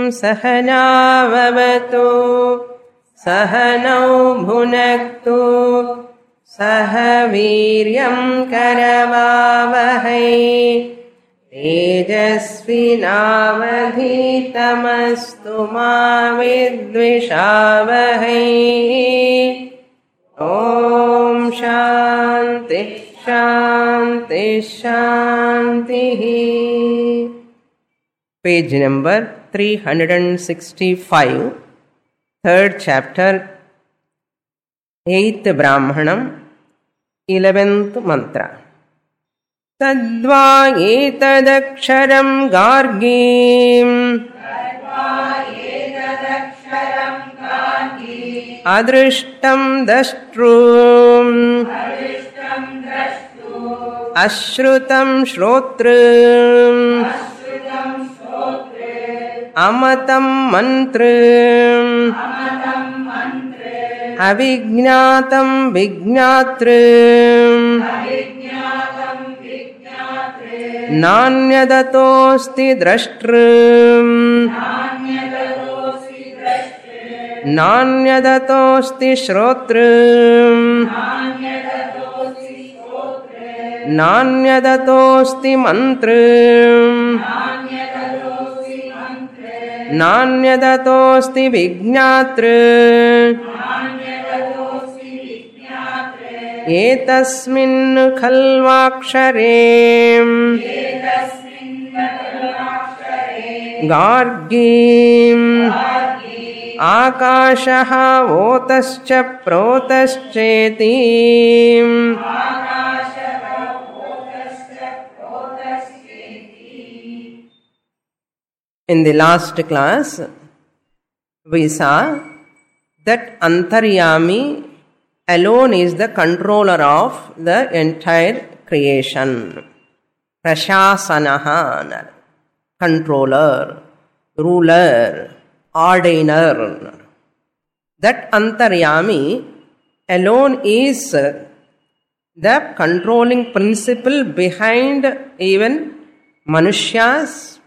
सहनाववतु सहनौ भुनक्तु सह वीर्यं करवावहै तेजस्विनावधीतमस्तु मा विद्विषावहै। ॐ शान्ति शान्ति शान्तिः। Page number 365, third chapter, 8th Brahmanam, 11th mantra. Tadva etadaksharam gargim adrishtam dashtrum ashrutam shrotram amatam mantram avijñātam vignātram nānyadatosti drashtram nānyadatosti śrotram nānyadatosti mantram nānyadatosti vignātram etasmin khalvakshare gargim ākāṣah otascha protascheti. In the last class, we saw that Antaryami alone is the controller of the entire creation. Prashasanaha, controller, ruler, ordainer. That Antaryami alone is the controlling principle behind even Manushyas,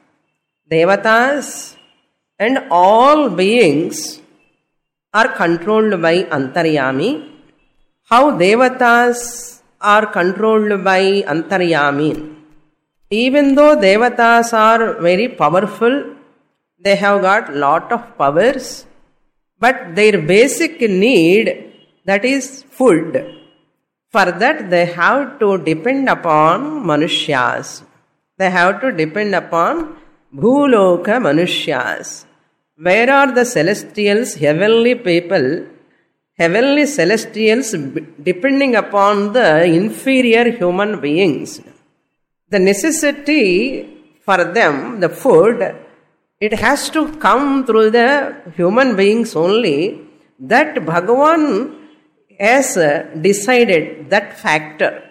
Devatas, and all beings are controlled by Antaryami. How Devatas are controlled by Antaryami? Even though Devatas are very powerful, they have got lot of powers, but their basic need, that is food, for that they have to depend upon Manushyas. They have to depend upon Bhuloka Manushyas. Where are the celestials, heavenly people, heavenly celestials depending upon the inferior human beings? The necessity for them, the food, it has to come through the human beings only. That Bhagavan has decided that factor.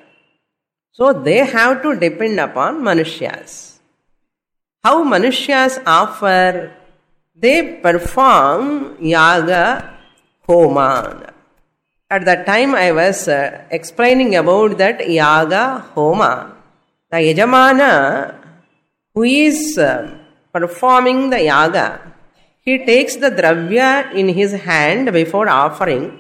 So they have to depend upon Manushyas. How Manushyas offer? They perform yaga, homa. At that time I was explaining about that yaga, homa. The Yajamana who is performing the yaga, he takes the dravya in his hand before offering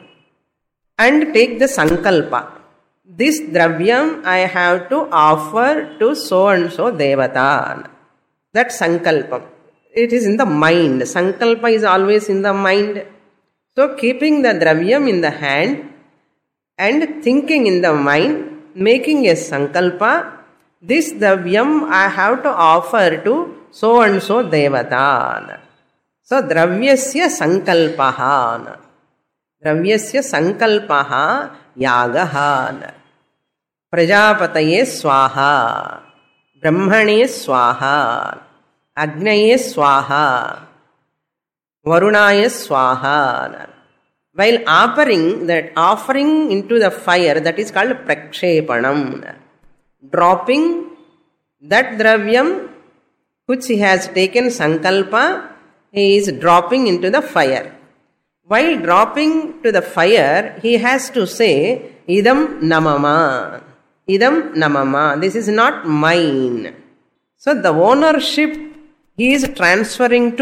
and take the sankalpa. This dravyam I have to offer to so and so devata. That sankalpam. It is in the mind. Sankalpa is always in the mind. So keeping the dravyam in the hand and thinking in the mind, making a sankalpa, this dravyam I have to offer to so and so devata. So dravyasya sankalpaha. Dravyasya sankalpaha yagaha. Prajapataye swaha. Brahmane swaha. Agnaye swaha. Varunaye swaha. While offering into the fire, that is called prakshepanam. Dropping that dravyam which he has taken sankalpa, he is dropping into the fire. While dropping to the fire, he has to say, idam namama. Idam namama. This is not mine. So the ownership he is transferring to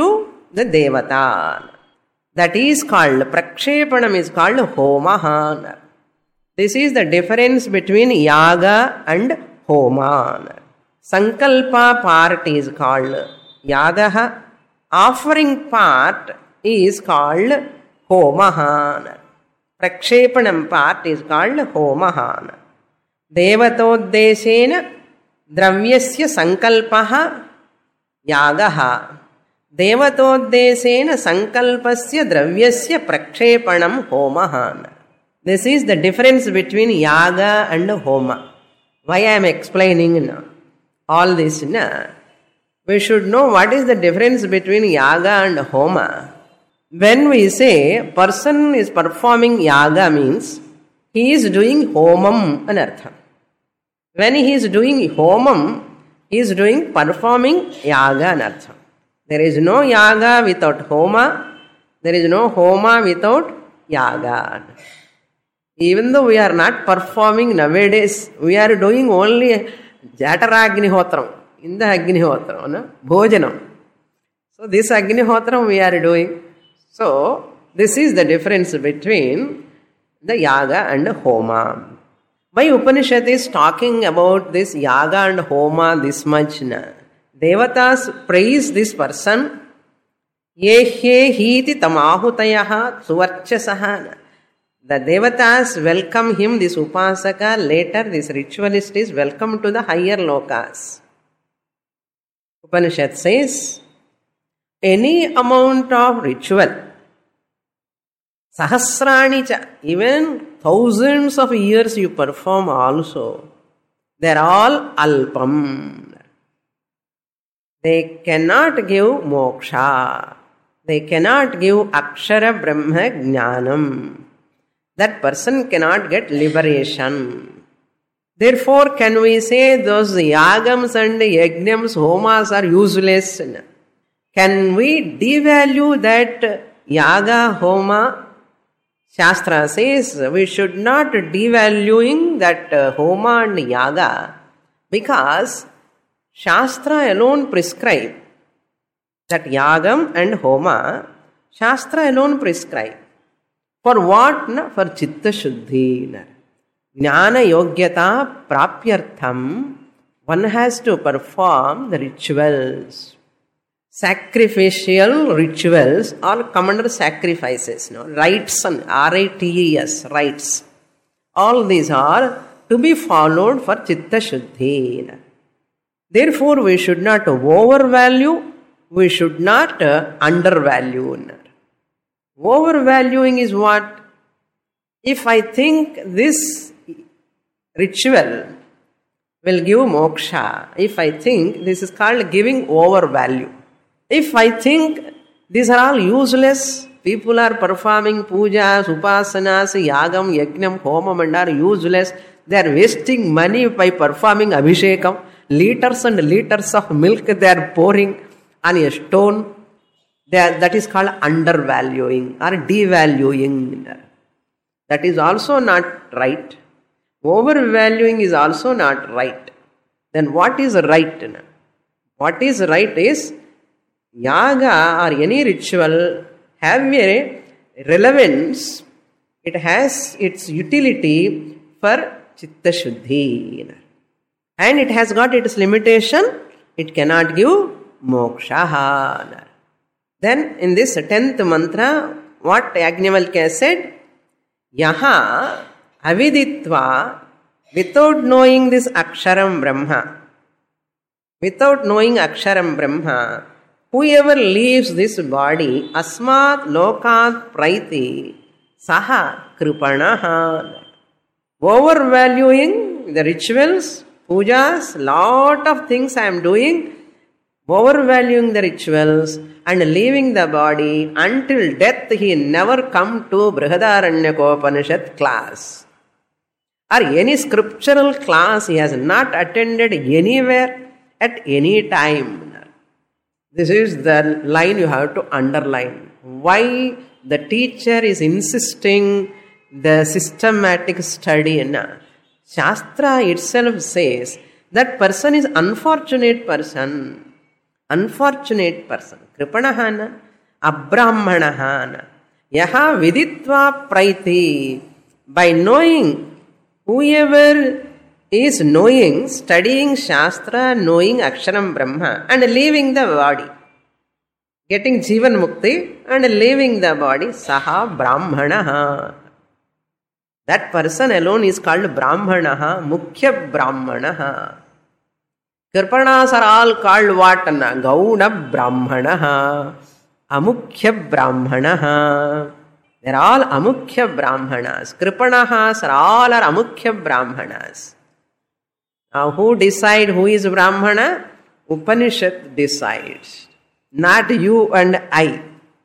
the devata. That is called, prakshepanam is called homaha. This is the difference between yaga and homa. Sankalpa part is called yagaha. Offering part is called homaha. Prakshepanam part is called homaha. Devatodeshena dravyasya sankalpaha yagaha. Devatodeshena sankalpasya dravyasya prakshepanam homaha. This is the difference between yaga and homa. Why I am explaining all this? We should know what is the difference between yaga and homa. When we say person is performing yaga means he is doing homam anartham. When he is doing homam, he is doing performing yaga anartham. There is no yaga without homa. There is no homa without yaga. Even though we are not performing nowadays, we are doing only Jatara Agnihotram. In the Agnihotram, Bhojanam. So this Agnihotram we are doing. So this is the difference between the yaga and homa. Why Upanishad is talking about this yaga and homa this much? Devatas praise this person. Yehe hiti tamahutayaha suvarchasaha. The devatas welcome him, this upasaka. Later this ritualist is welcome to the higher lokas. Upanishad says, any amount of ritual, sahasrani cha, even thousands of years you perform also, they are all alpam. They cannot give moksha. They cannot give akshara brahma jnanam. That person cannot get liberation. Therefore, can we say those yagams and yajnams, homas are useless? Can we devalue that yaga, homa? Shastra says we should not devaluing that homa and yaga because Shastra alone prescribe that yagam and homa. Shastra alone prescribe. For what? For chitta shuddhi. Jnana yogyata prapyartham. One has to perform the rituals. Sacrificial rituals all come under sacrifices. Rites and R-I-T-E-S, rites. All these are to be followed for chitta shuddhi. Therefore, we should not overvalue, we should not undervalue. Overvaluing is what? If I think this ritual will give moksha, if I think this is called giving overvalue. If I think these are all useless, people are performing pujas, upasanas, yagam, yajnam, homam and are useless, they are wasting money by performing abhishekam, liters and liters of milk they are pouring on a stone. That is called undervaluing or devaluing. That is also not right. Overvaluing is also not right. Then what is right? What is right is yaga or any ritual have a relevance. It has its utility for chitta shuddhi. And it has got its limitation. It cannot give moksha. Then in this 10th mantra, what Yajnavalkya said? Yaha aviditva, without knowing this aksharam brahma, without knowing aksharam brahma, whoever leaves this body, asmat lokat praiti, saha kripanaha. Overvaluing the rituals, pujas, lot of things I am doing, overvaluing the rituals and leaving the body until death, he never come to Brihadaranyaka class or any scriptural class. He has not attended anywhere at any time. This is the line you have to underline. Why the teacher is insisting the systematic study. Shastra itself says that person is unfortunate person. Unfortunate person. Kripanahana. abrahmanaha. Yaha viditva praiti. By knowing, whoever is knowing, studying Shastra, knowing Aksharam Brahma and leaving the body, getting Jivan Mukti and leaving the body, Saha Brahmanaha. That person alone is called Brahmanaha, Mukhya Brahmanaha. Kirpanas are all called what? Gauna Brahmanaha, Amukhya Brahmanaha. They are all Amukhya Brahmanas. Kripanahas are all Amukhya Brahmanas. Now who decide who is Brahmana? Upanishad decides. Not you and I.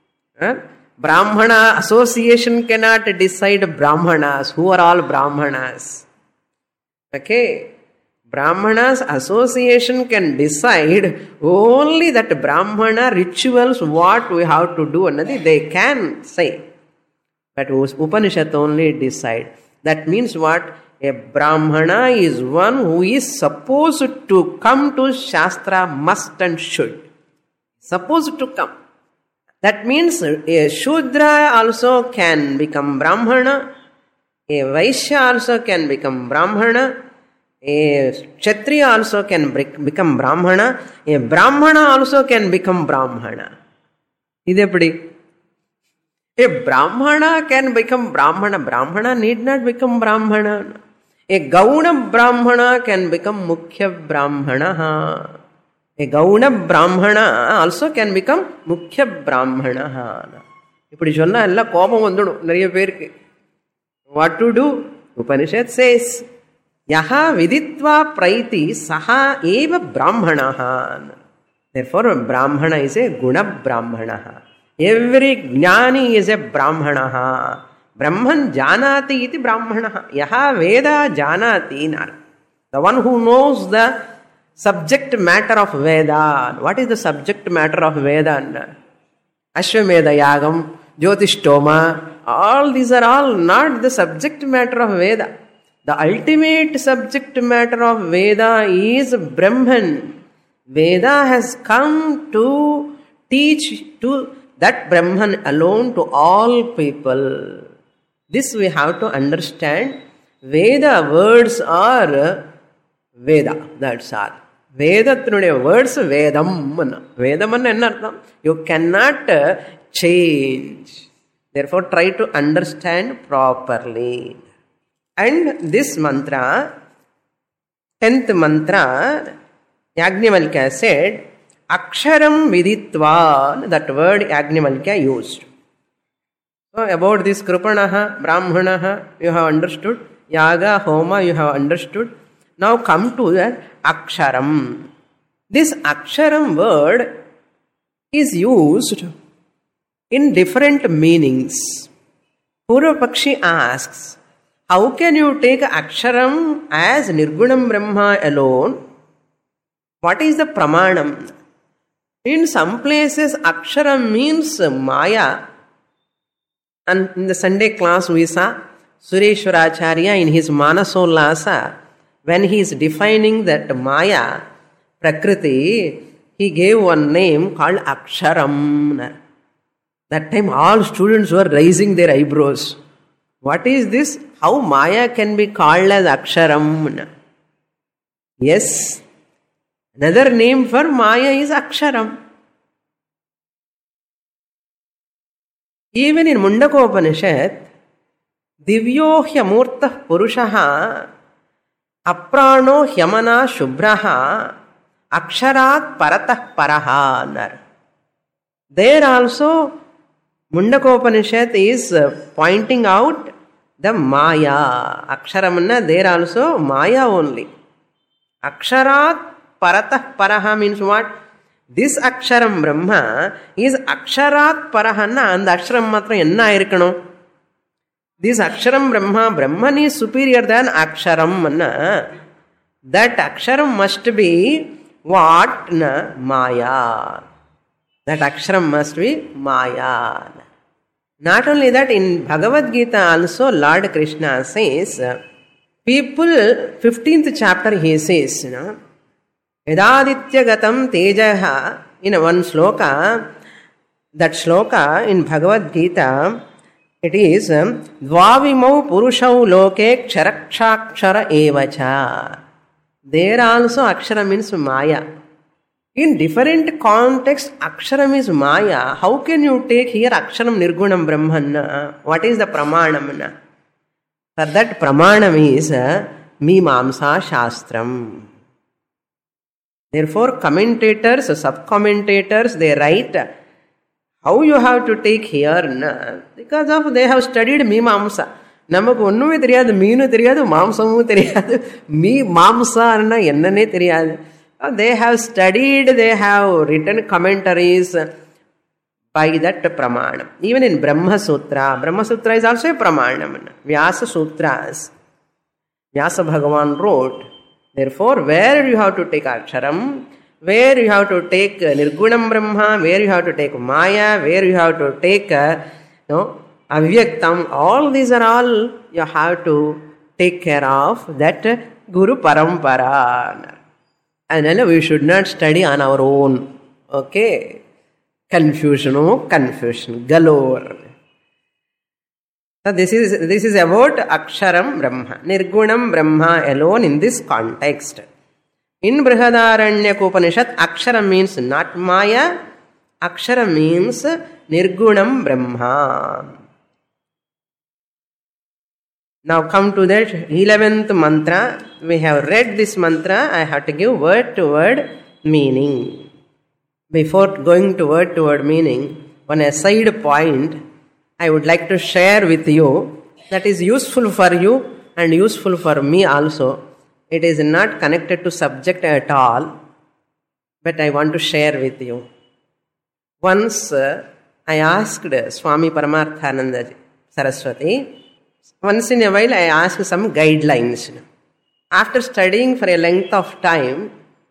Brahmana association cannot decide Brahmanas. Who are all Brahmanas? Okay. Brahmanas association can decide only that Brahmana rituals, what we have to do, they can say. But Upanishad only decide. That means what? A Brahmana is one who is supposed to come to Shastra, must and should. Supposed to come. That means a Shudra also can become Brahmana. A Vaishya also can become Brahmana. A Kshatriya also can become Brahmana. A Brahmana also can become Brahmana. Idepadi. A Brahmana can become Brahmana. Brahmana need not become Brahmana. A Gauna Brahmana can become Mukhya Brahmana. A Gauna Brahmana also can become Mukhya Brahmana. Ipadi sonna ella kobam vandudum nariya perku. What to do? Upanishad says, Yaha viditva praiti saha eva brahmanaha. Therefore, Brahmana is a guna Brahmanaha. Every jnani is a Brahmanaha. Brahman janati iti Brahmanaha. Yaha veda janati nar. The one who knows the subject matter of Veda. What is the subject matter of Veda? Ashwamedha Yagam, Jyotishtoma. All these are all not the subject matter of Veda. The ultimate subject matter of Veda is Brahman. Veda has come to teach to that Brahman alone to all people. This we have to understand. Veda words are Veda. That's all. Vedatnude words Vedam. Vedam enna you cannot change. Therefore, try to understand properly. And this mantra, 10th mantra, Yajnavalkya said, Aksharam viditva, that word Yajnavalkya used. So, about this Kripanaha, Brahmanaha, you have understood. Yaga, Homa, you have understood. Now come to that Aksharam. This Aksharam word is used in different meanings. Purvapakshi asks, how can you take Aksharam as Nirgunam Brahma alone? What is the Pramanam? In some places, Aksharam means Maya. And in the Sunday class we saw Sureshwaracharya in his Manasollasa, when he is defining that Maya, Prakriti, he gave one name called Aksharam. That time all students were raising their eyebrows. What is this? How Maya can be called as Aksharam? Yes, another name for Maya is Aksharam. Even in Mundakopanishad, Divyo Hyamurtah Purushaha Aprano Hyamana Shubhraha Aksharat Paratah Paraha. There also Mundakopanishad is pointing out the Maya. Aksharamana, there also Maya only. Aksharat Paratah Paraha means what? This Aksharam Brahma is Aksharat Parahana and the Aksharam Matra enna irukano. This Aksharam Brahma, Brahman is superior than Aksharam. That Aksharam must be what? Maya. That Aksharam must be Maya. Not only that, in Bhagavad Gita also Lord Krishna says, people, 15th chapter he says, Yadaditya gatam tejaha, in one sloka, That shloka in Bhagavad Gita, it is Dvavimau Purushau Loke Ksharakshakshara Evacha. There also Akshara means Maya. In different contexts, Aksharam is Maya. How can you take here Aksharam Nirgunam Brahman? What is the Pramanam? For that Pramanam is Mimamsa Shastram. Therefore, commentators, sub-commentators, they write how you have to take here. Because of they have studied Mimamsa. நமக்கு ஒன்றுமே தெரியாது, மீனும் தெரியாது, மாம்சமும் தெரியாது. மாம்சான்னா என்னன்னே தெரியாது. They have studied, they have written commentaries by that pramanam. Even in Brahma Sutra is also a pramanam. Vyasa Sutras. Vyasa Bhagavan wrote. Therefore, where you have to take Aksharam, where you have to take Nirgunam Brahma, where you have to take Maya, where you have to take Avyaktam, all these are all you have to take care of that Guru Parampara. And then we should not study on our own. Okay? Confusion galore. So this is about Aksharam Brahma. Nirgunam Brahma alone in this context. In Brihadaranyaka Upanishad, Akshara means not Maya. Akshara means Nirgunam Brahma. Now come to that 11th mantra. We have read this mantra. I have to give word to word meaning. Before going to word meaning, on a side point, I would like to share with you that is useful for you and useful for me also. It is not connected to subject at all, but I want to share with you. Once I asked Swami Paramarthananda Saraswati, once in a while I ask some guidelines. After studying for a length of time,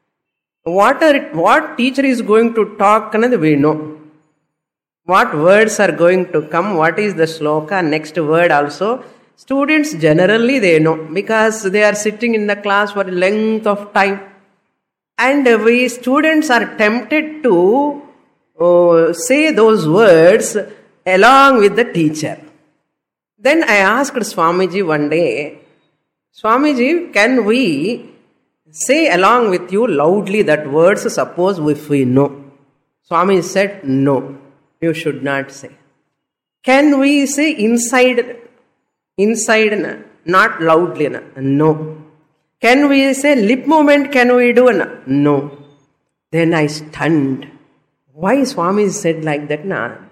what teacher is going to talk, we know. What words are going to come, what is the shloka, next word also. Students generally they know because they are sitting in the class for a length of time. And we students are tempted to say those words along with the teacher. Then I asked Swamiji one day, Swamiji, can we say along with you loudly that words, suppose if we know? Swami said, no, you should not say. Can we say inside, not loudly? No. Can we say lip movement, can we do? No. Then I stunned. Why Swami said like that?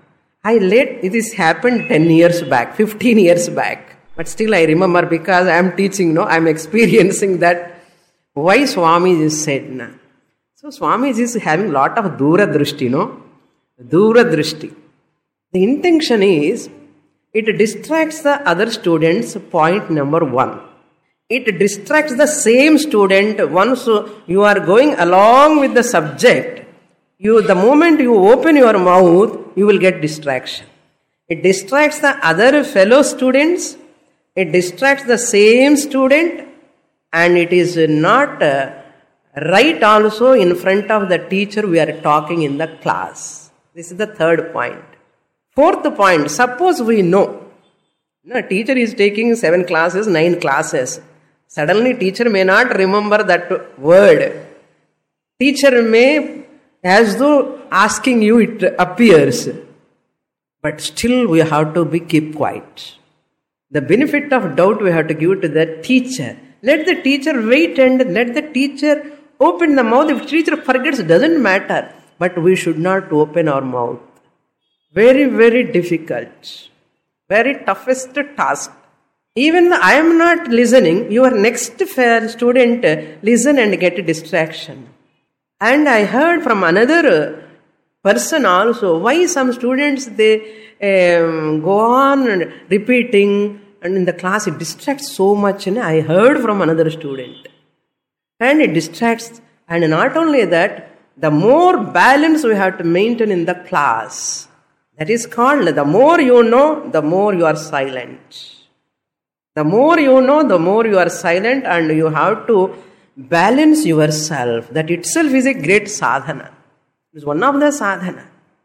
This happened 10 years back, 15 years back. But still I remember because I am teaching, I am experiencing that. Why Swami said. So Swami is having lot of Dura Drishti, Dura Drishti. The intention is, it distracts the other students, point number one. It distracts the same student once you are going along with the subject. The moment you open your mouth, you will get distraction. It distracts the other fellow students. It distracts the same student. And it is not right also in front of the teacher we are talking in the class. This is the third point. Fourth point, suppose we know. Teacher is taking 7 classes, 9 classes. Suddenly teacher may not remember that word. Teacher may, as though asking you it appears. But still we have to keep quiet. The benefit of doubt we have to give to the teacher. Let the teacher wait and let the teacher open the mouth. If teacher forgets, it doesn't matter. But we should not open our mouth. Very, very difficult. Very toughest task. Even I am not listening, your next student listen and get a distraction. And I heard from another person also, why some students they go on repeating and in the class it distracts so much. And I heard from another student. And it distracts. And not only that, the more balance we have to maintain in the class. That is called, the more you know, the more you are silent. The more you know, the more you are silent, and you have to balance yourself. That itself is a great sadhana. It is one of the sadhana.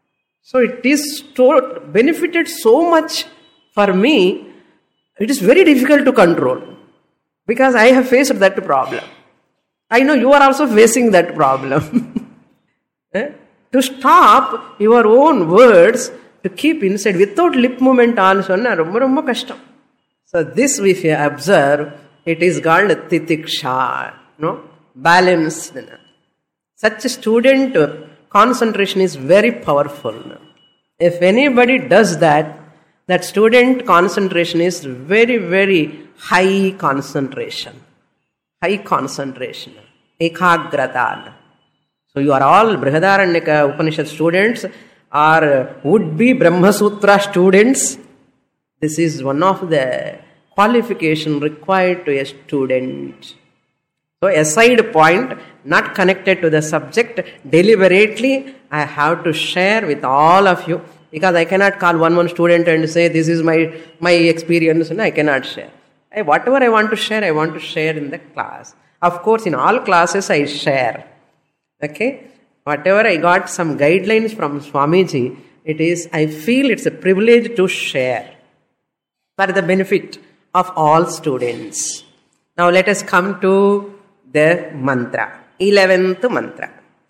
So it is benefited so much for me, it is very difficult to control. Because I have faced that problem. I know you are also facing that problem. To stop your own words, to keep inside without lip movement also, romba kashtam. So this, if you observe, it is called titiksha, balanced. Such a student concentration is very powerful. If anybody does that, that student concentration is very, very high concentration. High concentration. Ekagrata. So you are all Brihadaranyaka Upanishad students or would-be Brahma Sutra students. This is one of the qualification required to a student. So a side point, not connected to the subject, deliberately I have to share with all of you. Because I cannot call one student and say, this is my experience, and I cannot share. Whatever I want to share in the class. Of course, in all classes I share. Okay? Whatever I got some guidelines from Swamiji, I feel it's a privilege to share for the benefit of all students. Now let us come to the mantra. 11th mantra.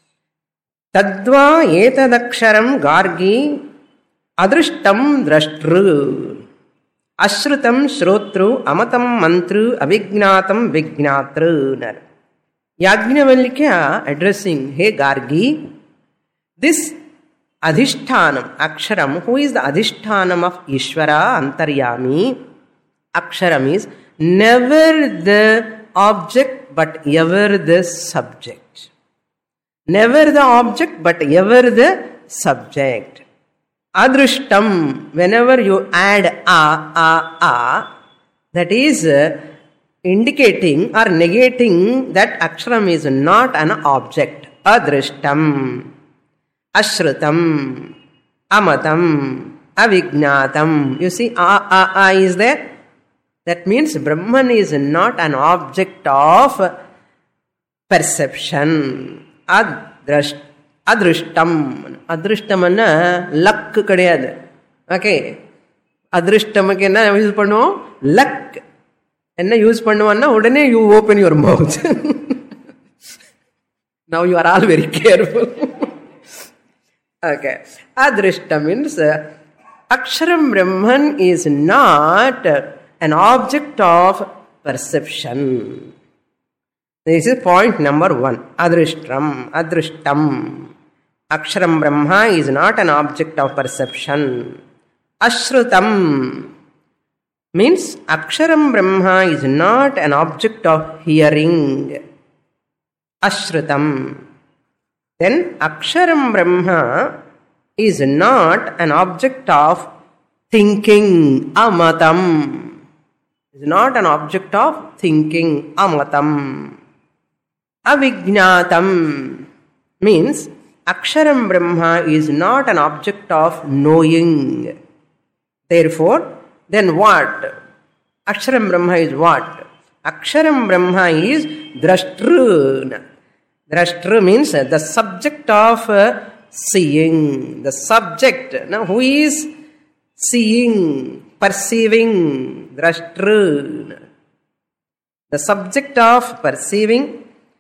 Tadva etadaksharam gargi adrishtam drashtru ashrutam shrotru amatam mantru avignatam vignatru. Yajnavalkya addressing, hey Gargi, this adhishtanam, aksharam, who is the adhishtanam of Ishvara, Antaryami, aksharam is never the object but ever the subject. Never the object but ever the subject. Adrishtam, whenever you add a, that is indicating or negating that aksharam is not an object. Adrishtam, ashrutam, amatam, avignatam. You see, a is there. That means Brahman is not an object of perception. Adrishtam. Adrishtamana luck kadiyadu. Okay. Adrishtamak enna use pannuvom? Luck. Enna use pannuvanna udane you open your mouth. Now you are all very careful. Okay. Adrishtam means Aksharam Brahman is not an object of perception. This is point number 1. Adrishtam. Aksharam Brahma is not an object of perception. Ashrutam means Aksharam Brahma is not an object of hearing. Ashrutam. Then Aksharam Brahma is not an object of thinking. Amatam. Is not an object of thinking. Amatam. Avignatam means Aksharam Brahma is not an object of knowing. Therefore, then what? Aksharam Brahma is what? Aksharam Brahma is Drashtru. Drashtru means the subject of seeing. The subject. Now, who is seeing, perceiving? Drashtru. The subject of perceiving.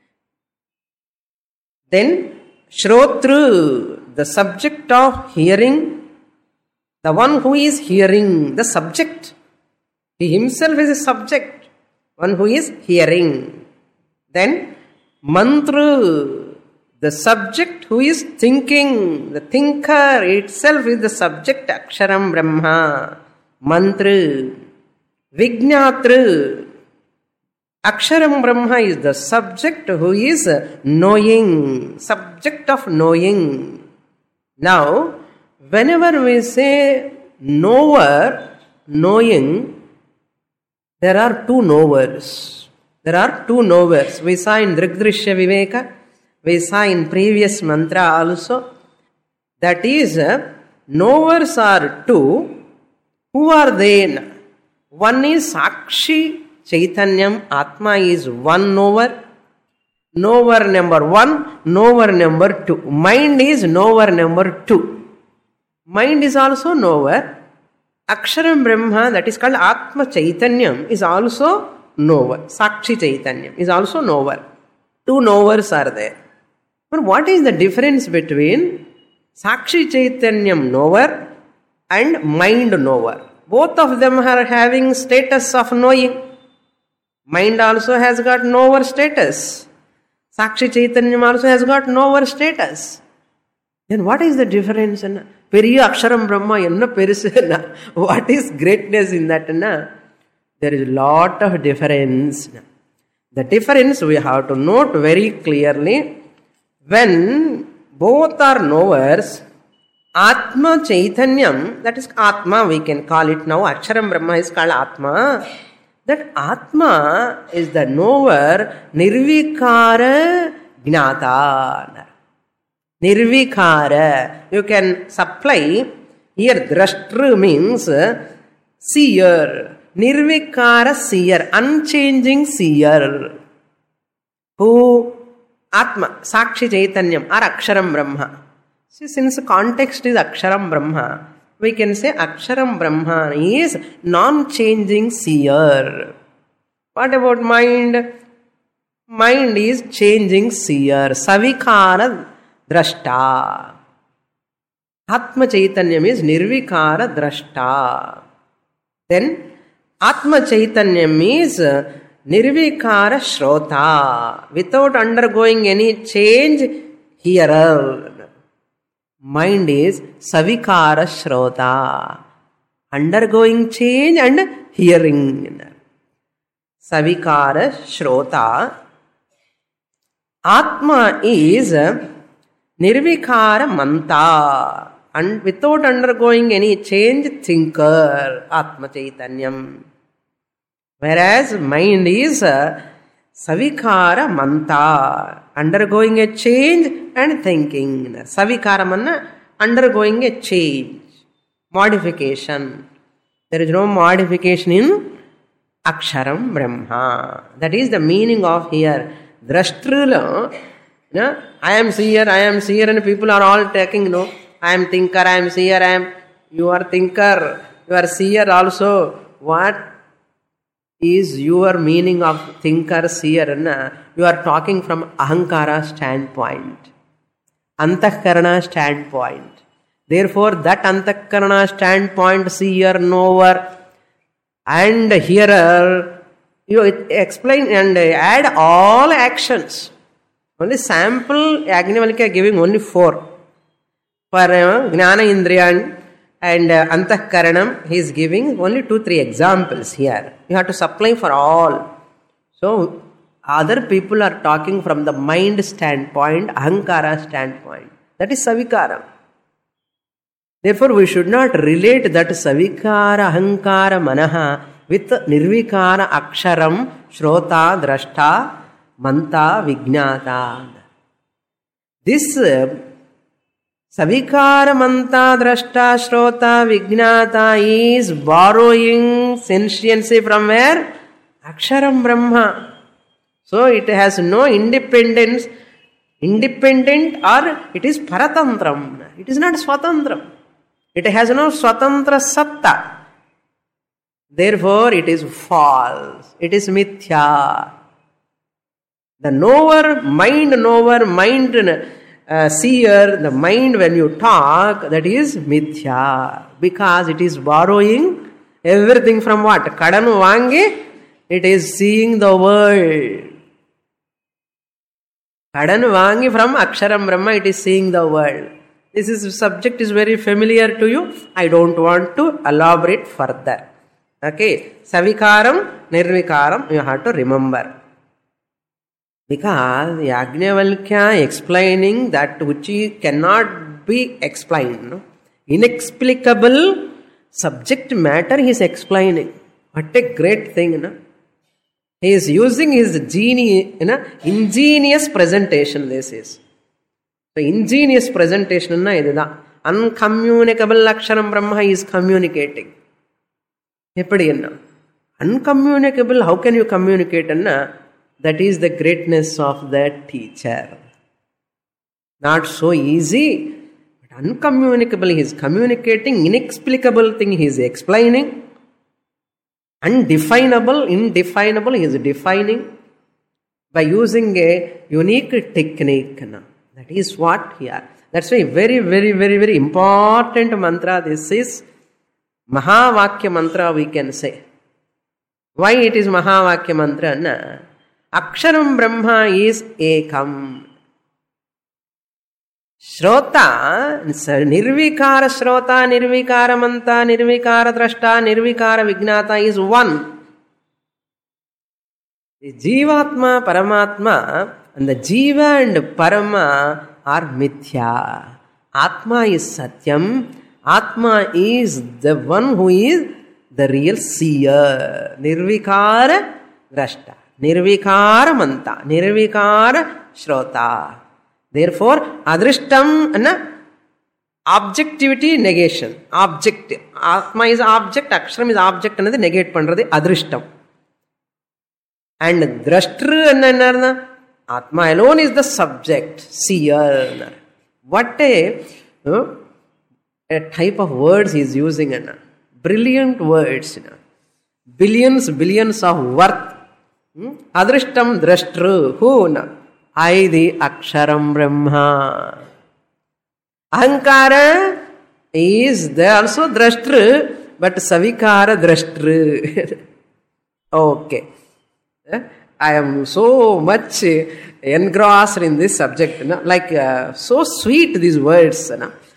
Then, Shrotru, the subject of hearing, the one who is hearing, the subject. He himself is a subject, one who is hearing. Then, Mantru, the subject who is thinking, the thinker itself is the subject, Aksharam Brahma. Mantru, Vignatru. Aksharam Brahma is the subject who is knowing, subject of knowing. Now, whenever we say knower, knowing, there are two knowers. There are two knowers. We saw in Drigdrishya Viveka, we saw in previous mantra also. That is, knowers are two. Who are they? One is Sakshi Chaitanyam, Atma is one knower. Knower number 1, knower number 2. Mind is knower number 2. Mind is also knower. Aksharam Brahma, that is called Atma Chaitanyam, is also knower. Sakshi Chaitanyam is also knower. Two knowers are there. But what is the difference between Sakshi Chaitanyam knower and mind knower? Both of them are having status of knowing. Mind also has got knower status. Sakshi Chaitanyam also has got knower status. Then what is the difference? Periya Aksharam Brahma, enna perusu. What is greatness in that? There is a lot of difference. The difference we have to note very clearly. When both are knowers, Atma Chaitanyam, that is Atma, we can call it now. Aksharam Brahma is called Atma. That Atma is the knower, Nirvikara Gnata. Nirvikara. You can supply, here Drashtru means seer. Nirvikara seer, unchanging seer. Who? Atma, Sakshi Chaitanyam or Aksharam Brahma. See, since the context is Aksharam Brahma, we can say Aksharam Brahma is non-changing seer. What about mind? Mind is changing seer. Savikara Drashta. Atma Chaitanyam is Nirvikara Drashta. Then Atma Chaitanyam is Nirvikara Shrota. Without undergoing any change, hearer. Mind is Savikara Shrota. Undergoing change and hearing. Savikara Shrota. Atma is Nirvikara Manta. And without undergoing any change, thinker. Atma Chaitanyam. Whereas mind is Savikara Manta. Undergoing a change and thinking. Savikara manna, undergoing a change. Modification. There is no modification in Aksharam Brahma. That is the meaning of here. Drashtrula. I am seer, and people are all taking, I am thinker, I am seer, you are thinker, you are seer also. What is your meaning of thinker, seer? You are talking from Ahankara standpoint, Antahkarana standpoint. Therefore, that Antahkarana standpoint, seer, knower, and hearer, you explain and add all actions. Only sample, Yajnavalkya giving only 4. For Gnana Indriyan and Antahkaranam, he is giving only 2-3 examples here. You have to supply for all. So, other people are talking from the mind standpoint, Ahankara standpoint. That is Savikara. Therefore, we should not relate that Savikara, Ahankara, Manaha with Nirvikara, Aksharam, Shrota, Drashta, Manta, Vijnata. This Savikara, Manta, Drashta, Shrota, Vijnata is borrowing sentiency from where? Aksharam Brahma. So it has no independent or it is paratantram. It is not swatantram. It has no swatantra satta. Therefore it is false. It is mithya. The knower, mind seer, the mind when you talk, that is mithya. Because it is borrowing everything from what? Kadanu vangi, it is seeing the world. Kadanu vangi from Aksharam Brahma, it is seeing the world. This subject is very familiar to you. I don't want to elaborate further. Okay. Savikaram, Nirvikaram, you have to remember. Because Yajnavalkya explaining that which cannot be explained. Inexplicable subject matter he is explaining. What a great thing. He is using his ingenious presentation, this is. So ingenious presentation, uncommunicable Aksharam Brahma is communicating. Uncommunicable, how can you communicate? That is the greatness of that teacher. Not so easy, but Uncommunicable he is communicating, inexplicable thing he is explaining, undefinable, indefinable he is defining by using a unique technique. That is what here. That's why very, very, very, very important mantra. This is Mahavakya mantra, we can say. Why it is Mahavakya mantra? Aksharam Brahma is Ekam. Shrota, Nirvikara Shrota, Nirvikara Manta, Nirvikara Drashta, Nirvikara Vignata is one. The Jivatma, Paramatma, and the Jiva and Parama are Mithya. Atma is Satyam. Atma is the one who is the real seer. Nirvikara Drashta, Nirvikara Manta, Nirvikara Shrota. Therefore, Adrishtam and objectivity negation. Object. Atma is object, Aksharam is object, and negate pandrathu Adrishtam. And Drashtru and Atma alone is the subject, seer. What a type of words he is using. Brilliant words. Billions of worth. Adrishtam Drashtru. Who? I, the Aksharam Brahma. Ahankara is there also Drashtru, but Savikara Drashtru. Okay. I am so much engrossed in this subject. Like, so sweet these words.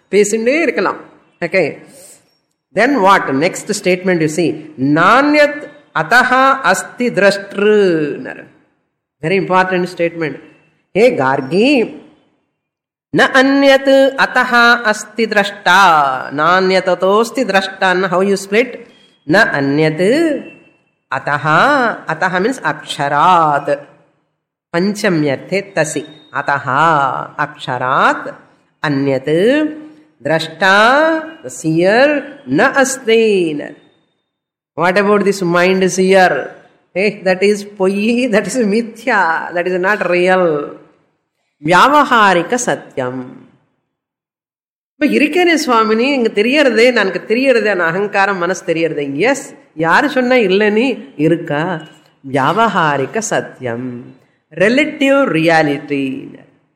Okay. Then what? Next statement you see. Nanyat ataha asti drashtru. Very important statement. Hey Gargi, na anyat ataha asti drashta, nanyatatosti drashta. How you split? Na anyat ataha, ataha means aksharat. Panchamyarthe tasi. Ataha aksharat, anyat drashta, the seer, na asti. What about this mind seer? Hey, that is poi, that is mithya, that is not real. Vyavaharika satyam. But irikene Swamini, inga theriyarde, nanku theriyarde, an ahankaram manas theriyarde. Yes, yaru sonna illani irukka. Vyavaharika satyam. Relative reality.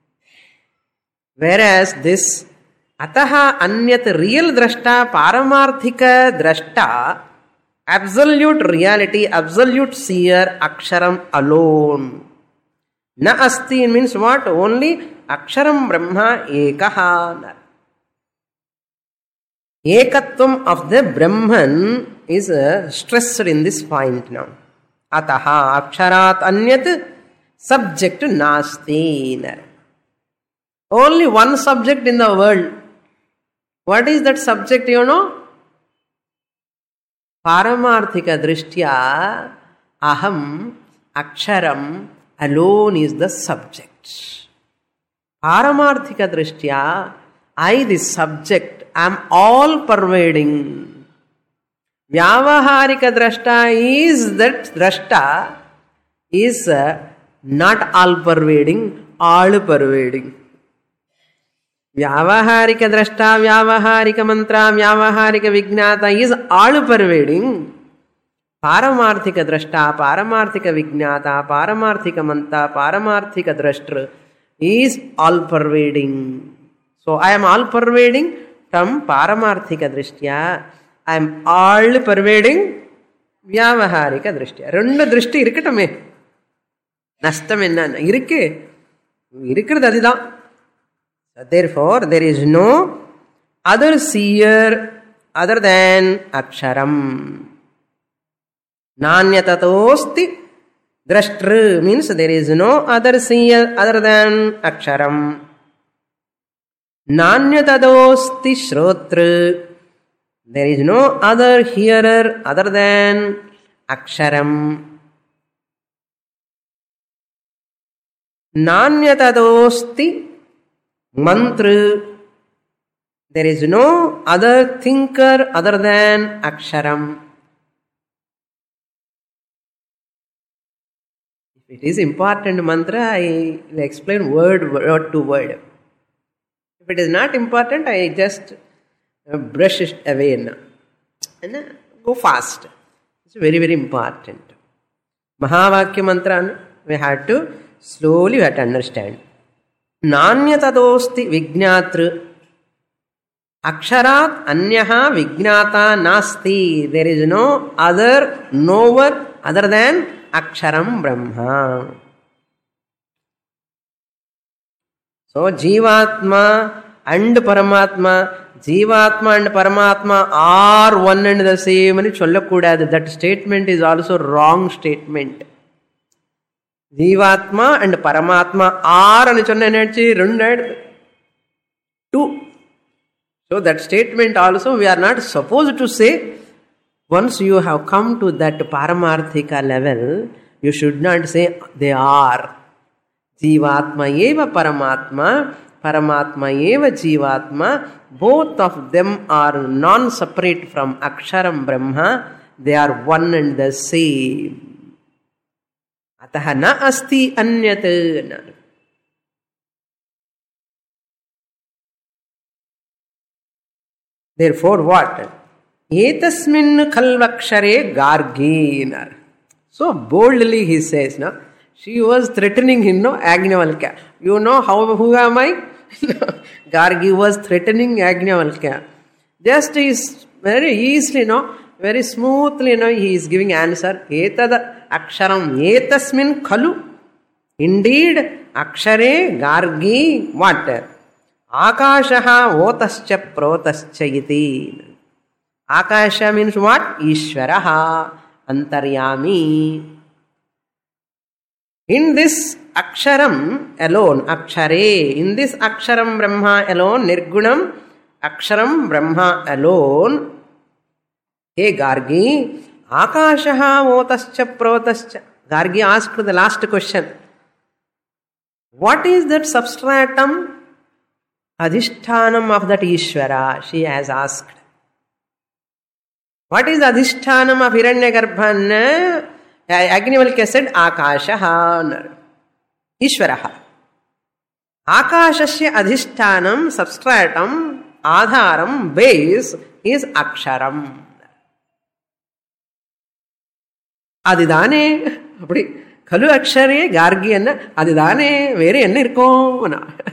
Whereas this ataha anyat real drashta, paramarthika drashta, absolute reality, absolute seer, Aksharam alone. Na asti means what? Only Aksharam Brahma Ekaha. Ekatvam of the Brahman is stressed in this point now. Ataha Aksharat Anyat subject Nasti. Only one subject in the world. What is that subject, you know? Paramarthika drishtya, aham, aksharam, alone is the subject. Paramarthika drishtya, I, the subject, am all pervading. Vyavaharika drashta is that drashta is not all pervading, all pervading. Vyavaharika drashta, vyavaharika mantra, vyavaharika vignata is all pervading. Paramarthika drashta, paramarthika vignata, paramarthika manta, paramarthika drashtra is all pervading. So I am all pervading from paramarthika drishtya. I am all pervading vyavaharika drishtya. Rendu drishti irukatame. Nashtam enna irukku. Irukkuradhu adha. Therefore, there is no other seer other than Aksharam. Nanyatatosti drashtru means there is no other seer other than Aksharam. Nanyatatosti shrotru. There is no other hearer other than Aksharam. Nanyatatosti mantra. There is no other thinker other than Aksharam. If it is important mantra, I will explain word to word. If it is not important, I just brush it away now. And go fast. It's very, very important. Mahavakya mantra, we have to slowly we have to understand. Nanyatadosti vijñātru aksharat anyaha vijñāta nasti. There is no other knower other than aksharam brahma. So Jivatma and Paramatma, Jivatma and Paramatma are one and the same. That statement is also wrong statement. Jivatma and Paramatma are two. So that statement also we are not supposed to say. Once you have come to that Paramarthika level, you should not say they are. Jivatma eva Paramatma, Paramatma eva Jivatma, both of them are non-separate from Aksharam Brahma, they are one and the same. Ataha na asti anyat. Therefore what? Etasmin khalvakshare gargina. So boldly he says, no? She was threatening him, no? Yajnavalkya. You know who am I? Gargi was threatening Yajnavalkya. Just is very easily, no? Very smoothly, no? He is giving answer. Etad aksharam etasmin khalu. Indeed, akshare gargi what? Akashaha otascha protascha iti. Akasha means what? Ishvaraha antaryami. In this aksharam alone, akshare, in this aksharam brahma alone, nirgunam aksharam brahma alone, hey Gargi, akashaha otascha protascha. Gargi asked the last question. What is that substratum, adhishthanam of that Ishvara? She has asked. What is adhishthanam of Hiranyagarbha? Yajnavalkya said, Akashaha, Ishvaraha. Akashasya adhishthanam, substratum, adharam, base is Aksharam. Adidane, Kalu Akshare, Gargi enna, Adidane, very enna.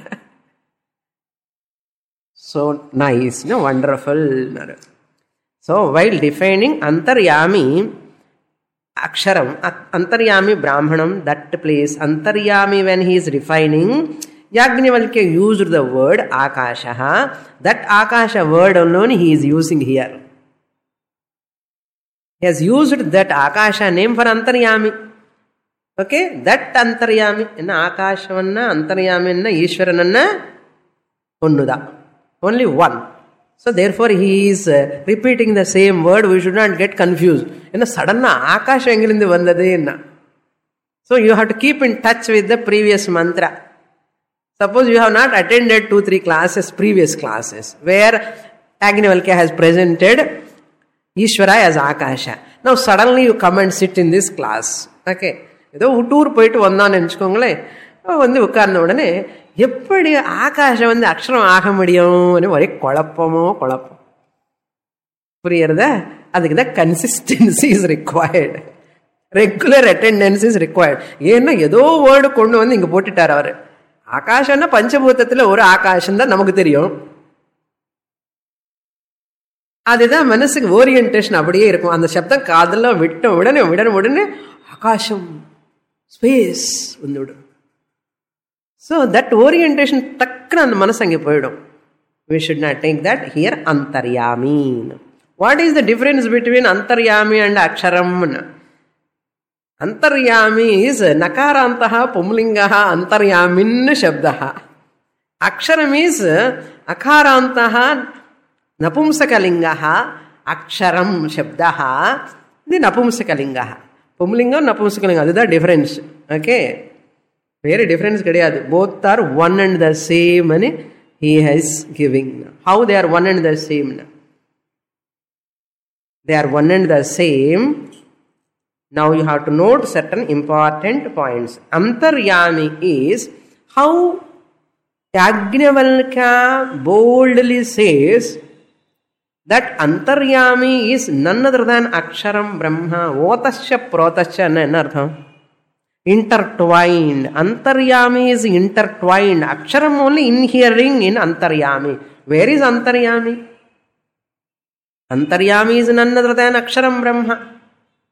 So nice, no, wonderful. So while defining Antaryami, Aksharam, Antaryami Brahmanam, that place, Antaryami when he is defining, Yajnavalkya used the word Akashaha. That Akasha word alone he is using here. He has used that Akasha name for Antaryami. Okay, that Antaryami, enna Akashavanna, Antaryaminna, Ishwarananna, Unnuda. Only one. So therefore he is repeating the same word. We should not get confused. Suddenly Akasha engilindi vandade. So you have to keep in touch with the previous mantra. Suppose you have not attended 2-3 classes, previous classes, where Yajnavalkya has presented Ishvara as Akasha. Now suddenly you come and sit in this class. Okay. Tour poitu vandaan enchukongale. Vandu ukkarna udane eppadi Akasha vandu aksharam aaga mudiyum anu ore kolappamo. Puriyarada? Adukku the consistency is required. Regular attendance is required. Yenna edo word kondu vandu inga pottitaru avaru. Akasha na panchabhutathila oru akasham da namakku theriyum. அதுதான் மனசுக்கு orientation அப்படியே இருக்கும். அந்த சப்தம் காதெல்லாம் விட்ட உடனே ஆகாசம் ஸ்பேஸ் வந்துவிடும். ஸோ தட் ஓரியன்டேஷன் டக்குன்னு அந்த மனசு அங்கே போயிடும். We should not take that here. Antaryami. What is the difference between Antaryami and Aksharam? Antaryami is Nakarantaha Pumlingaha Antaryamin Shabdaha. Aksharam is Akarantaha Napumsakalingaha Aksharam Shabdaha. The Napumsakalingaha. Pumlinga Napumsakalinga. That is the difference. Okay. Very difference. Both are one and the same. He is giving. How they are one and the same? They are one and the same. Now you have to note certain important points. Antaryami is how Yajnavalkya boldly says that Antaryami is none other than Aksharam Brahma. Otasya protasya enartham. Intertwined. Antaryami is intertwined. Aksharam only inhering in Antaryami. Where is Antaryami? Antaryami is none other than Aksharam Brahma.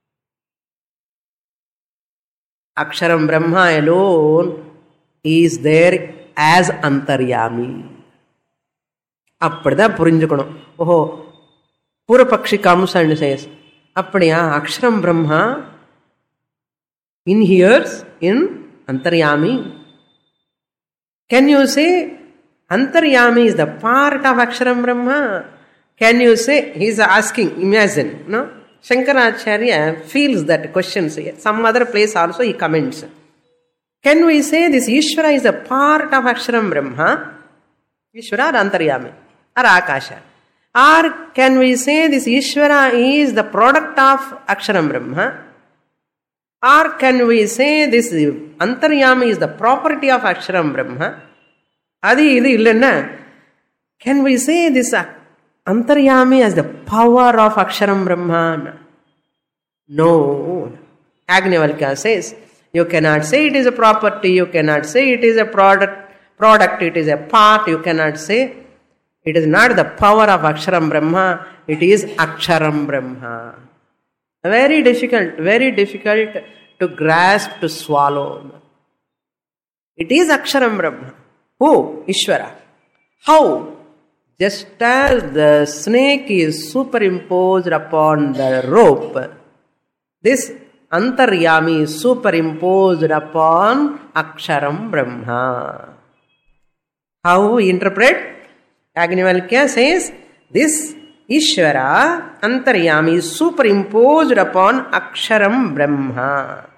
Aksharam Brahma alone is there as Antaryami. Appada purinjukano. Oh, Purapakshi comes and says, Appadya Aksharam Brahma inheres in Antaryami. Can you say Antaryami is the part of Aksharam Brahma? Can you say, he is asking, imagine, no? Shankaracharya feels that question. Some other place also he comments. Can we say this Ishvara is a part of Aksharam Brahma? Ishvara or Antaryami or Akasha? Or can we say this Ishvara is the product of Aksharam Brahma? Or can we say this Antaryami is the property of Aksharam Brahma? Adi idu illenna. Can we say this Antaryami as the power of Aksharam Brahma? No. Yajnavalkya says, you cannot say it is a property, you cannot say it is a product, it is a part, you cannot say it is not the power of Aksharam Brahma, it is Aksharam Brahma. Very difficult to grasp, to swallow. It is Aksharam Brahma. Who? Ishvara. How? Just as the snake is superimposed upon the rope, this Antaryami is superimposed upon Aksharam Brahma. How we interpret? Yajnavalkya says, this Ishvara, Antaryami is superimposed upon Aksharam Brahma.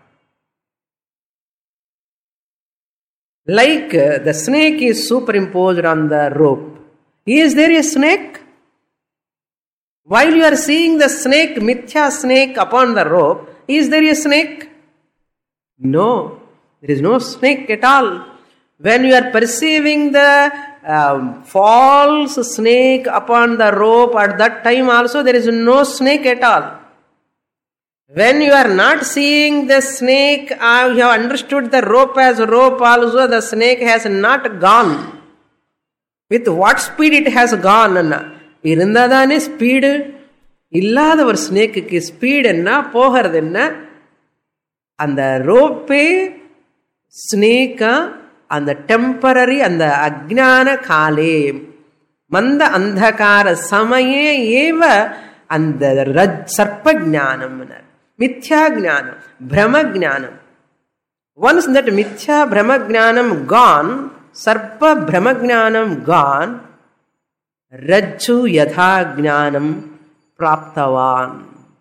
Like the snake is superimposed on the rope. Is there a snake? While you are seeing the snake, mithya snake upon the rope, is there a snake? No, there is no snake at all. When you are perceiving the false snake upon the rope, at that time also there is no snake at all. When you are not seeing the snake, you have understood the rope as rope also, the snake has not gone. With what speed it has gone? Irundadane speed. Illada ஒரு snake speed என்ன போகிறது என்ன? அந்த ரோப்பே ஸ்னேக்கா அந்த temporary அந்த அஜ்ஞான காலே மந்த அந்தகார சமயே ஏவ அந்த சர்ப்ப ஞானம் மித்யா ஞானம் பிரம ஞானம். Once that mithya brahma jnanam gone, sarpa brahma jnanam gone, rajju yatha jnanam praptavan.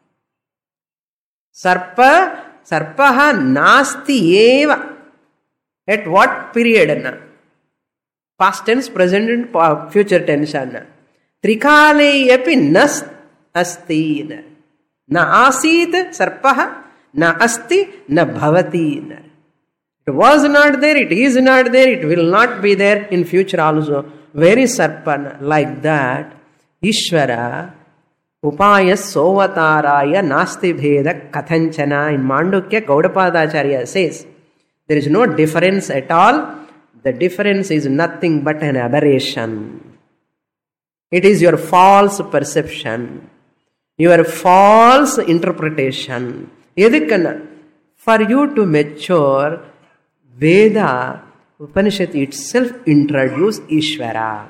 Sarpaha nasti eva. At what period? Past tense, present and future tense. Trikale api nas asti. Na asit sarpaha, na asti, na bhavati. It was not there, it is not there, it will not be there in future also. Where is sarpa? Like that, Ishvara upaya sovataraya nasti bheda kathanchana. In Mandukya, Gaudapadacharya says, there is no difference at all. The difference is nothing but an aberration. It is your false perception, your false interpretation. For you to mature, Veda, Upanishad itself introduced Ishvara.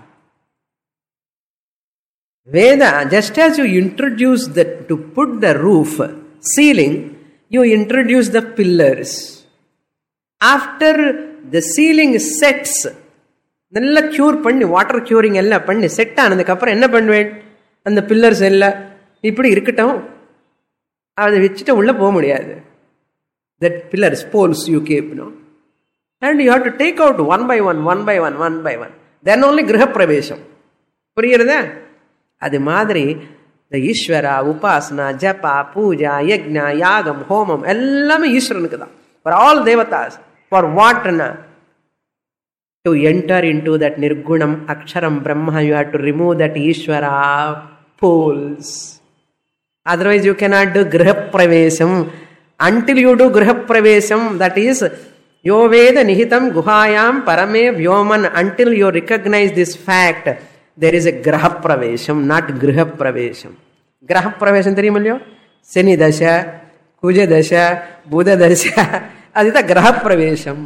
Veda, just as you introduce to put the roof, ceiling, you introduce the pillars. After the ceiling sets, நல்லா cure பண்ணி water curing எல்லாம் பண்ணி set ஆனதுக்கப்புறம் என்ன பண்ணுவேன்? அந்த pillars எல்லாம் இப்படி இருக்கட்டும், அதை வச்சுட்டு உள்ளே போக முடியாது. That pillars, poles you keep, no? And you have to take out one by one. Then only Griha Pravesham. புரியுறதா? அது மாதிரி the Ishvara, Upasana, Japa, Puja, Yajna, Yagam, Homam, எல்லாமே ஈஸ்வரனுக்கு தான். For all devatas. For what? To enter into that Nirgunam Aksharam Brahma, you have to remove that Ishvara poles. Otherwise, you cannot do Griha Pravesam. Until you do Griha Pravesam, that is, Yo Veda Nihitam Guhayam Parame Vyoman, until you recognize this fact, there is a Graha Pravesam, not Griha Pravesam. Graha Pravesam theriyumallyo? Seni Dasha, Kuja Dasha, Buddha Dasha, adita Graha Pravesam.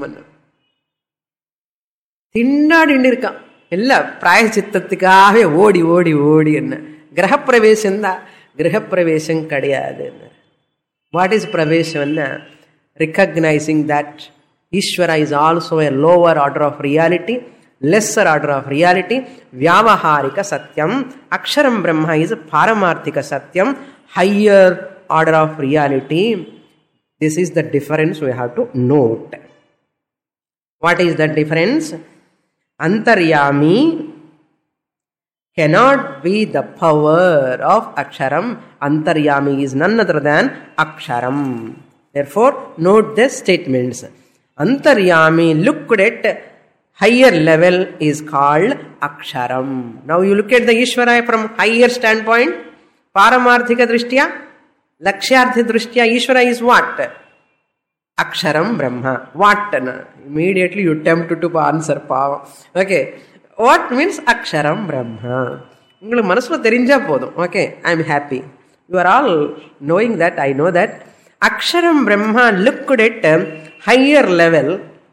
திண்டாடிண்டிருக்கான் எல்லாம் பிராயச்சித்தத்துக்காகவே ஓடி ஓடி ஓடி என்ன கிரகப்பிரவேசம் தான். கிரகப்பிரவேசம் கிடையாது. What is பிரவேசம்னா recognising that Ishwara is also a lower order of reality, lesser order of reality. Vyavaharika satyam, aksharam brahma is paramarthika satyam, higher order of reality. This is the difference we have to note. What is the difference? Antaryami cannot be the power of aksharam. Antaryami is none other than aksharam. Therefore, note the statements. Antaryami looked at higher level is called aksharam. Now you look at the Ishvara from higher standpoint. Paramarthika drishtya, lakshyarthi drishtya, Ishvara is what? Aksharam Brahma. What? Immediately you attempt to answer power. Okay. What means Aksharam Brahma? உங்களுக்கு மனசுல தெரிஞ்சா போதும். Okay, I am happy. You are all knowing that, I know that. Aksharam Brahma looked at higher level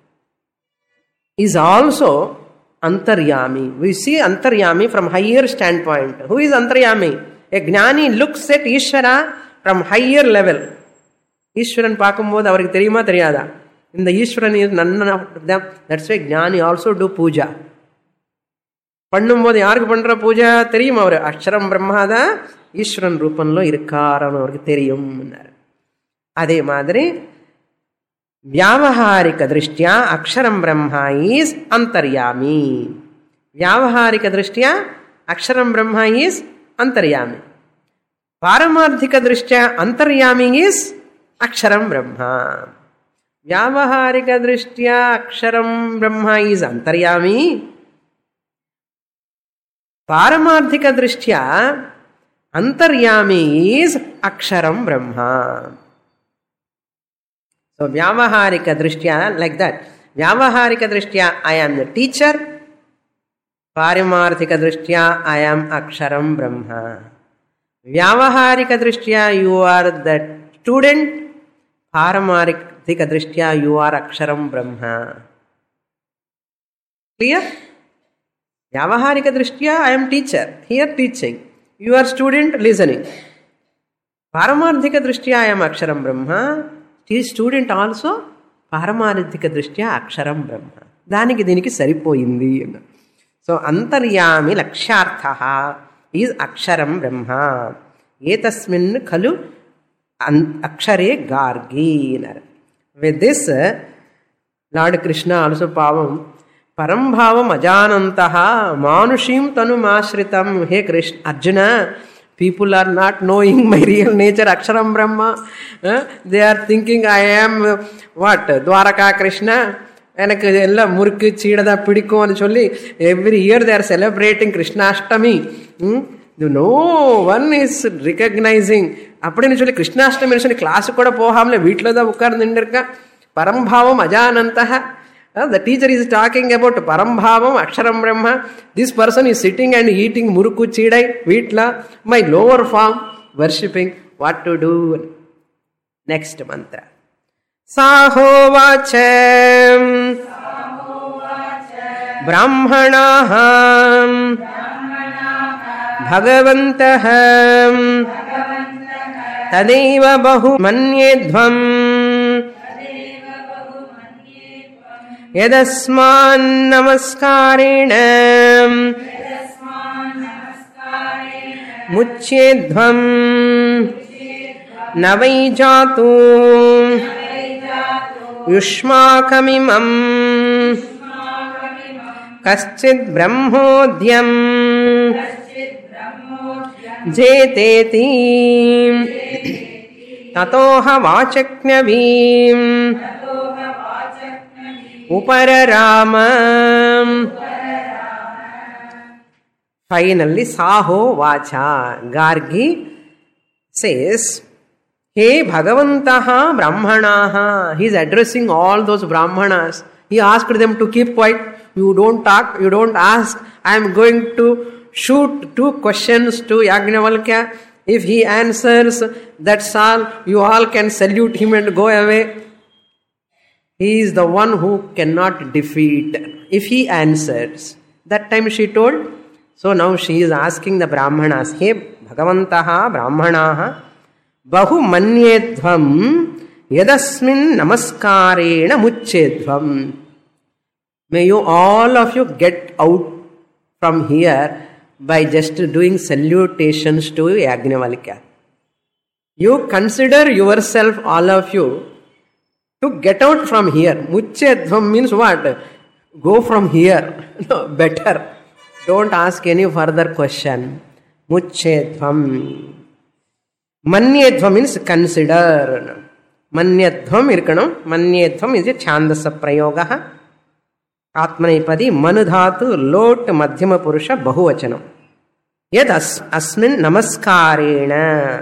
is also Antaryami. We see Antaryami from higher standpoint. Who is Antaryami? A Jnani looks at Ishvara from higher level. Ishwaran பார்க்கும்போது அவருக்கு தெரியுமா தெரியாதா? இந்த ஈஸ்வரன் is none of them. That's why Jnani also do puja. பண்ணும்போது யாருக்கு பண்ற பூஜா தெரியும்? அவர் அக்ஷரம் பிரம்மாதா ஈஸ்வரன் ரூபంలో இருக்காருன்னு அவருக்கு தெரியும். அதே மாதிரி వ్యావహారిక దృష్ట్యా అక్షరం బ్రహ్మ ఈజ్ అంతర్యామి. వ్యావహారిక దృష్ట్యా అక్షరం బ్రహ్మ ఈజ్ అంతర్యామి. పారమార్థిక దృష్ట్యా అంతర్యామి ఈజ్ అక్షరం బ్రహ్మ. వ్యావహారిక దృష్ట్యా అక్షరం బ్రహ్మ ఈజ్ అంతర్యామి. పారమార్థిక దృష్ట్యా అంతర్యామి ఈజ్ అక్షరం బ్రహ్మ. So Vyavaharika Drishtya, like that. Vyavaharika Drishtya, I am the teacher. Parimarthika Drishtya, I am Aksharam Brahma. Vyavaharika Drishtya, you are the student. Parimarthika Drishtya, you are Aksharam Brahma. Clear? Vyavaharika Drishtya, I am teacher. Here teaching. You are student listening. Parimarthika Drishtya, I am Aksharam Brahma. Student also పారమార్థిక దృష్ట్యా అక్షరం బ్రహ్మ. దానికి దీనికి సరిపోయింది. So అంతర్యామి లక్ష్యార్థ is అక్షరం బ్రహ్మ. ఏతస్మిన్ ఖలు అక్షరే గార్గి అన్నారు. With this lord Krishna also పావం పరంభావం అజానంతః మానుషీం తనుమాశ్రితం. హే Krishna Arjuna, people are not knowing my real nature, Aksharam Brahma. They are thinking I am what? Dwaraka Krishna. எனக்கு எல்லாம் முறுக்கு சீடதா பிடிக்கும் అని சொல்லி every year they are celebrating Krishnashtami. No one is recognizing அப்படின்னு சொல்லி கிருஷ்ணாஷ்டமி சொல்லி கிளாஸு கூட போகாமல வீட்டில் தான் உட்கார்ந்து நின்றுருக்கா. பரம்பாவம் அஜானந்தः. The teacher is talking about Parambhavam, Aksharam Brahma. This person is sitting and eating Murukku Chidai, Vitla, my lower form, worshipping. What to do? Next mantra. Sahovacham Brahmanaham Bhagavantaham Tadeva Bahu Manyedhvam यदस्मान् नमस्कारेण मुच्येध्वम् न वै जातु युष्माकमिमम् कश्चित् ब्रह्मोद्यम् जेतेति ततोह वाचक्नवीम् Upararama. Finally, Saho Vacha. Gargi says, Hey Bhagavantaha Brahmanaha. He is addressing all those Brahmanas. He asked them to keep quiet. You don't talk, you don't ask. I am going to shoot 2 questions to Yajnavalkya. If he answers, that's all. You all can salute him and go away. He is the one who cannot defeat. If he answers. That time she told. So now she is asking the Brahmanas. Hey Bhagavantaha Brahmanaha. Bahu manyedhvam yadasmin namaskarena muchedhvam. May you all of you get out from here by just doing salutations to Yajnavalkya. You consider yourself, all of you, to get out from here. Muchedhvam means what? Go from here. No, better. Don't ask any further question. Muchedhvam. Manyedhvam means consider. Manyedhvam irkanam. Manyedhvam is a chandasa prayogaha. Atmanipadi manudhatu lot madhyama purusha bahuvachanam. Yad asmin namaskarena.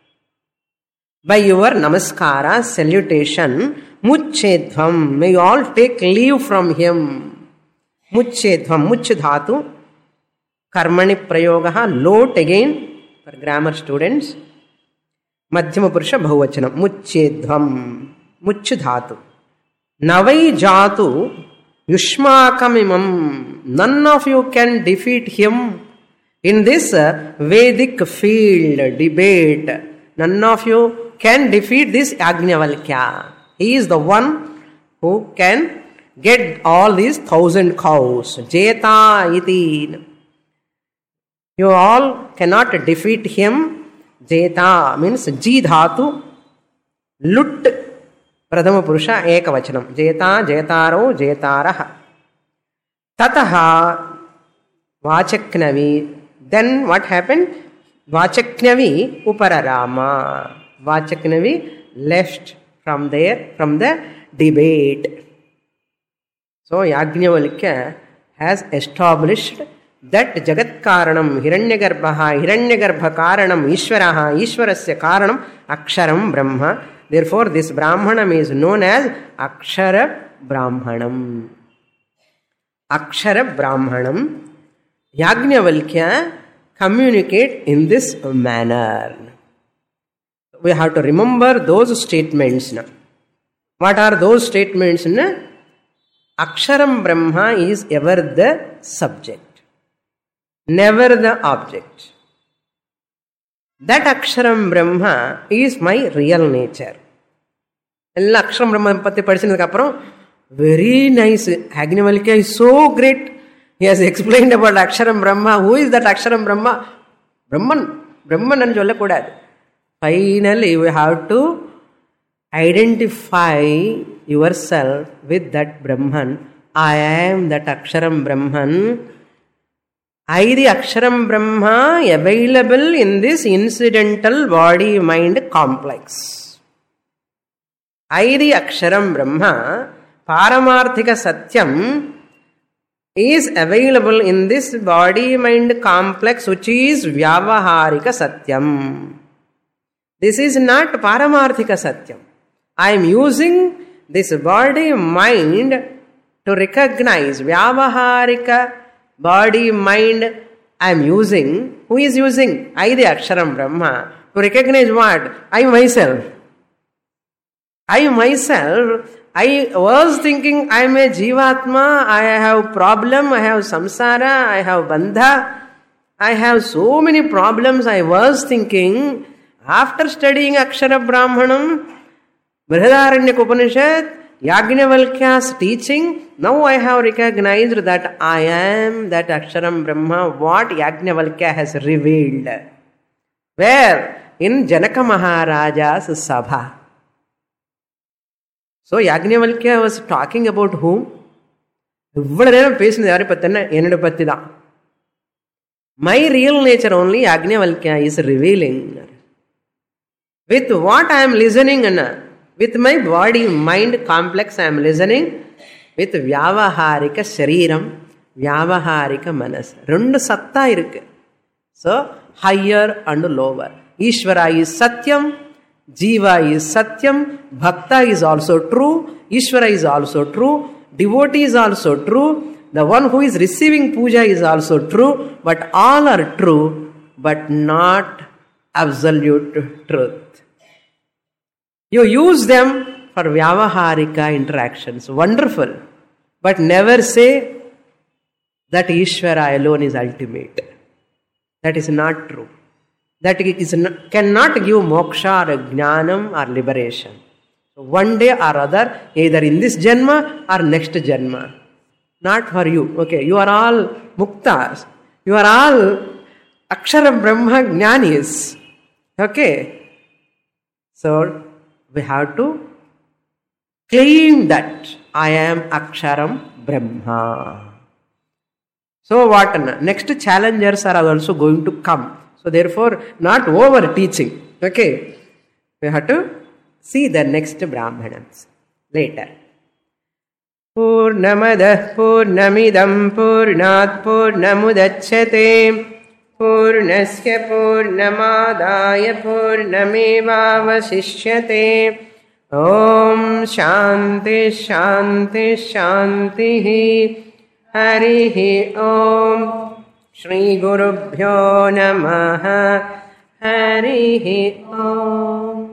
By your namaskara, salutation, muchedhvam, may you all take leave from him. Muchedhvam, muchadhatu, karmani prayogaha, lot again, for grammar students. Madhyama purusha bahuvachanam, muchedhvam, muchadhatu. Navai jatu, yushmakamimam, none of you can defeat him in this Vedic field, debate. None of you can defeat this Yajnavalkya. He is the one who can get all these 1,000 cows. Jeta iti. You all cannot defeat him. Jeta means ji dhatu. Lut. Pradhama purusha ekavachanam. Jeta, jetaro, jetaraha. Tataha vachaknavi. Then what happened? Vachaknavi upararama. Vachaknavi left from there, from the debate. So Yajnavalkya has established that Jagat Karanam, Hiranyagarbha Karanam, Ishvaraha, Ishvarasya Karanam, Aksharam Brahma. Therefore, this Brahmanam is known as Akshara Brahmanam. Akshara Brahmanam. Yajnavalkya communicate in this manner. We have to remember those statements now. What are those statements? Aksharam Brahma is ever the subject, never the object. That Aksharam Brahma is my real nature. Aksharam Brahma patti padichinadukku appuram very nice. Yajnavalkya is so great. He has explained about Aksharam Brahma. Who is that Aksharam Brahma? Brahman and solla kodadu. Finally, we have to identify yourself with that Brahman. I am that Aksharam Brahman. I, the Aksharam Brahma, available in this incidental body-mind complex. I, the Aksharam Brahma, Paramarthika Satyam, is available in this body-mind complex, which is Vyavaharika Satyam. This is not Paramarthika Satyam. I am using this body-mind to recognize Vyavaharika body-mind. I am using. Who is using? I, the Aksharam Brahma. To recognize what? I myself. I myself. I was thinking I am a Jivatma, I have problem, I have samsara, I have bandha, I have so many problems. I was thinking, after studying Akshara Brahmanam, Brihadaranyaka Upanishad, Yajnavalkya's teaching, now I have recognized that I am that Aksharam Brahma, what Yajnavalkya has revealed. Where? In Janaka Maharaja's Sabha. So Yajnavalkya was talking about whom? My real nature only Yajnavalkya is revealing. With what I am listening, with my body mind complex I am listening, with Vyavaharika Shariram, Vyavaharika Manas. Rendu satta irukku. So, higher and lower. Ishvara is Satyam, Jiva is Satyam, Bhakta is also true, Ishvara is also true, devotee is also true, the one who is receiving puja is also true, but all are true, but not absolute truth. You use them for Vyavaharika interactions. Wonderful. But never say that Ishvara alone is ultimate. That is not true. That cannot give moksha or jnanam or liberation. So one day or other, either in this janma or next janma. Not for you. Okay, you are all muktas. You are all Akshara Brahma Jnanis. Okay. So we have to claim that I am Aksharam Brahma. So what? Next challengers are also going to come. So therefore, not over teaching. Okay. We have to see the next Brahmanans later. Purnamadah Purnamidam Purnat Purnamudachyate Purnasya Purnamadaya Purnamevavasishyate. Om Shanti Shanti Shanti Harihi Om Shri Gurubhyo Namaha Harihi Om.